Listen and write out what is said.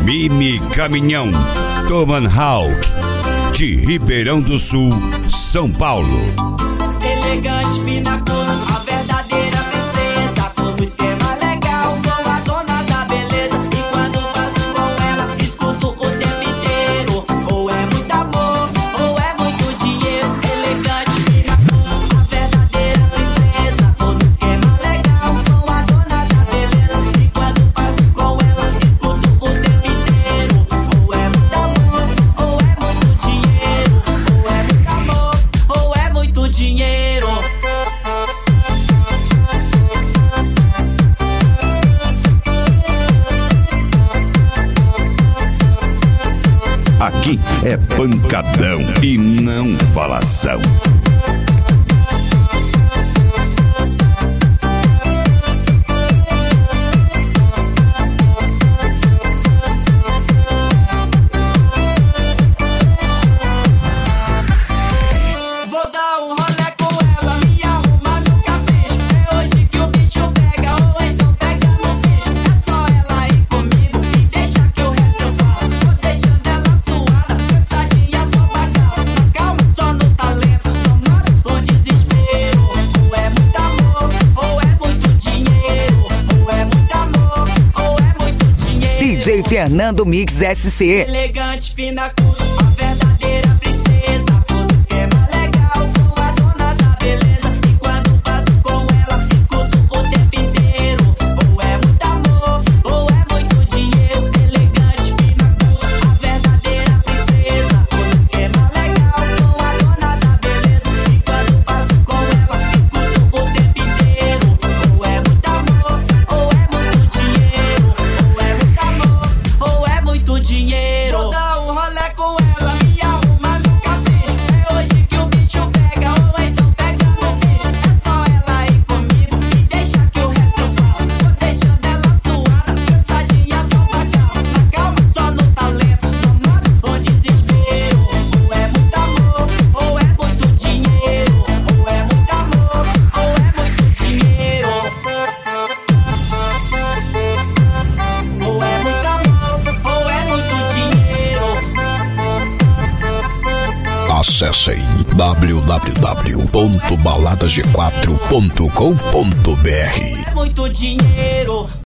Mimi Caminhão, Tomahawk, de Ribeirão do Sul, São Paulo. Elegante, fina cor, a verdadeira princesa, todo esquema legal, com a dona da beleza. E quando passo com ela, escuto o tempo inteiro. Ou é muito amor, ou é muito dinheiro. Elegante, fina cor, a verdadeira princesa, todo esquema legal, com a dona da beleza. E quando passo com ela, escuto o tempo inteiro. Ou é muito amor, ou é muito dinheiro. Ou é muito amor, ou é muito dinheiro. Aqui é pancadão e não falação. Vou dar um rolê com ela, me arruma no capricho. É hoje que o bicho pega, ou então pega no bicho. É só ela ir comigo e deixa que o resto eu faço. Tô deixando ela suada, cansadinha, só bagaço. Na calma, só no talento, tomando o desespero. Ou é muito amor, ou é muito dinheiro. Ou é muito amor, ou é muito dinheiro. DJ Fernando Mix SC. Elegante, fina cor, a verdadeira princesa, todo esquema legal, com a dona da beleza. E quando passo com ela, escuto o tempo inteiro. Ou é muito amor, ou é muito dinheiro. Elegante, fina cor, a verdadeira princesa, todo esquema legal, com a dona da beleza. E quando passo com ela, escuto o tempo inteiro. Ou é muito amor, ou é muito dinheiro. Ou é muito amor, ou é muito dinheiro. Vou dar um rolê com ela, me arruma no capricho. É hoje que o bicho pega, ou então pega no bicho. É só ela ir comigo e deixa que o resto eu faço. Tô deixando ela suada, cansadinha, só bagaço. Na calma, só no talento, tomando o desespero. Ou é muito amor, ou é muito dinheiro. Ou é muito amor, ou é muito dinheiro. Ou é muito amor, ou é muito dinheiro. Acessem www.baladasg4.com.br. É muito dinheiro.